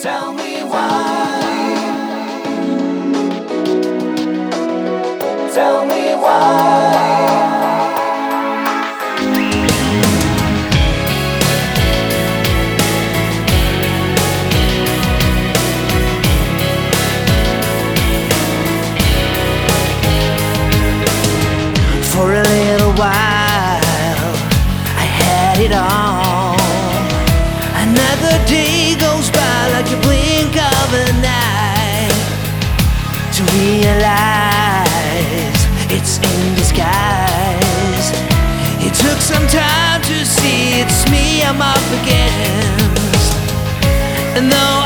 Tell me why. Tell me why. For a little while I had it all. Another day goes by like a blink of an eye, to realize it's in disguise. It took some time to see it's me I'm up against, and though